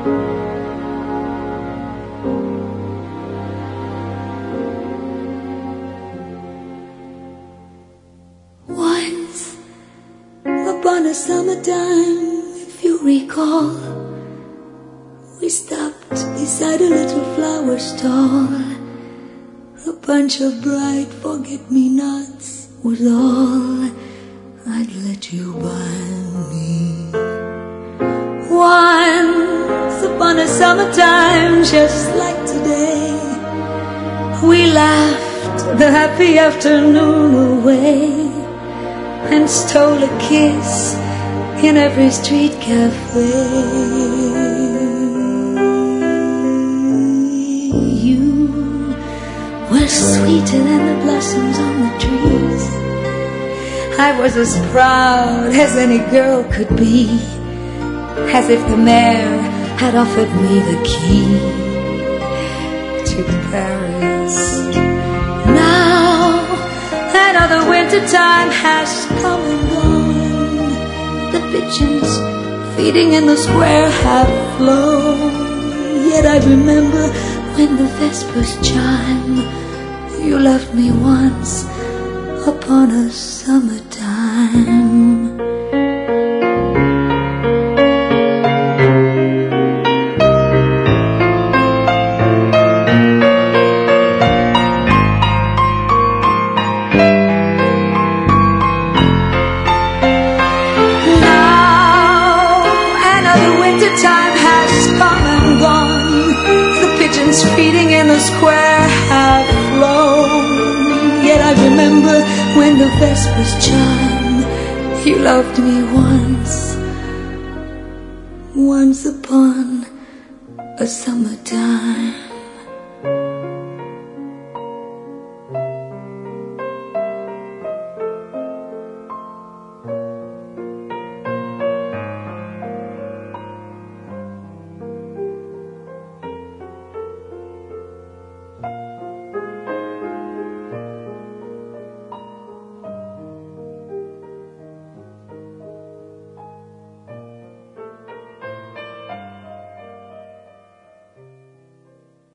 Once upon a summertime, if you recall, we stopped beside a little flower stall. A bunch of bright forget-me-nots was all I'd let you buy me. Once upon a summertime, just like today, we laughed the happy afternoon away and stole a kiss in every street cafe. You were sweeter than the blossoms on the trees. I was as proud as any girl could be, as if the mayor had offered me the key to Paris. Now another winter time has come and gone. The pigeons feeding in the square have flown. Yet I remember when the vespers chime, you loved me once upon a summertime. Time has come and gone. The pigeons feeding in the square have flown. Yet I remember when the vespers chime, you loved me once upon a summertime.